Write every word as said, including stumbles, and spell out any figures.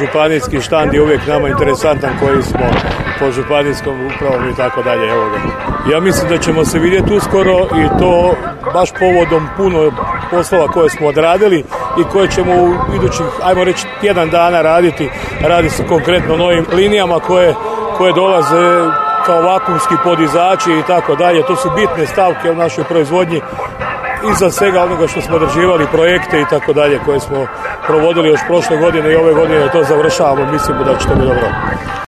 županijski štand je uvijek nama interesantan koji smo po županijskom upravom i tako dalje. Evo ga. Ja mislim da ćemo se vidjeti uskoro i to baš povodom puno poslova koje smo odradili i koje ćemo u idućih, ajmo reći, tjedan dana raditi. Radi se konkretno o novim linijama koje, koje dolaze kao vakuumski podizači i tako dalje. To su bitne stavke u našoj proizvodnji iza svega onoga što smo održivali, projekte i tako dalje koje smo provodili još prošle godine i ove godine to završavamo. Mislimo da će to biti dobro.